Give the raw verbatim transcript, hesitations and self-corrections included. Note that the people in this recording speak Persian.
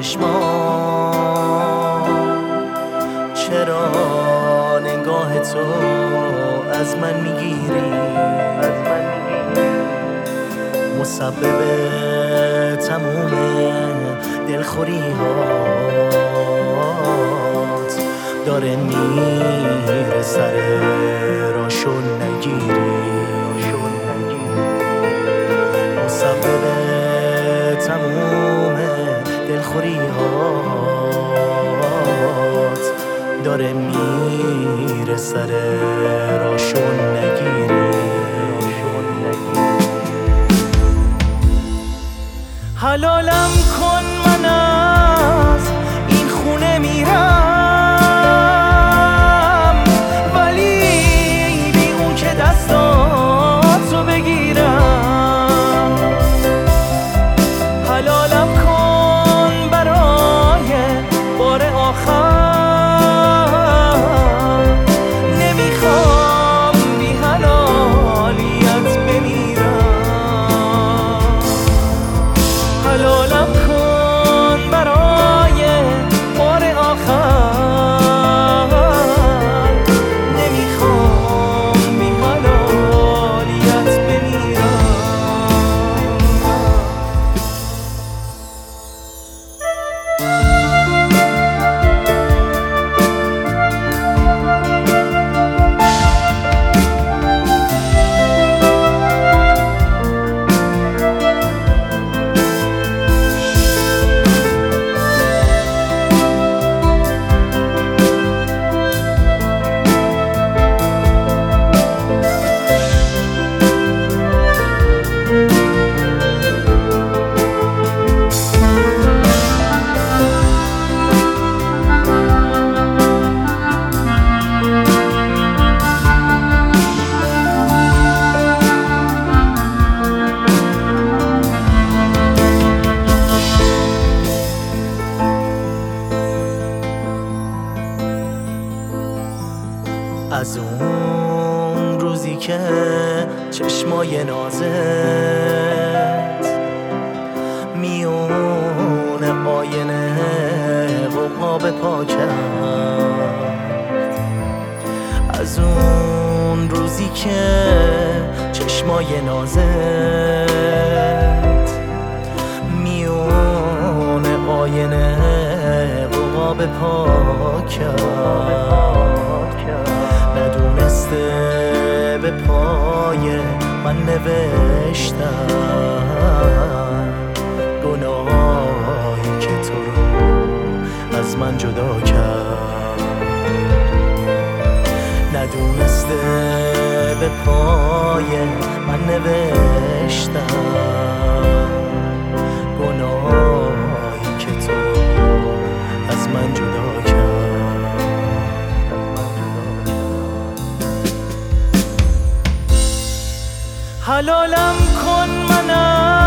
چشمام، چرا نگاه تو از من میگیری، مسبب تموم دلخوری هات داره میره سر راشو نگیری، مسبب تموم دلخوری هات داره میره سر راشو نگیری. حلالم کن من از این خونه میرم، ولی بی اون که دستاتو بگیرم. حلالم کن برای بار آخر، نمیخوام بی حلالیت بمیرم. حلالم کن برای بار آخر، نمیخوام بی حلالیت بمیرم. از اون روزی که چشمای نازت میون آینه قباب پا کرد، از اون روزی که چشمای نازت میون آینه قباب پا کرد، ندونسته به پای من نوشتم گناهی که تو رو از من جدا کرد. ندونسته به پای من نوشتم گناهی که تو از من جدا کرد. حلالم کن من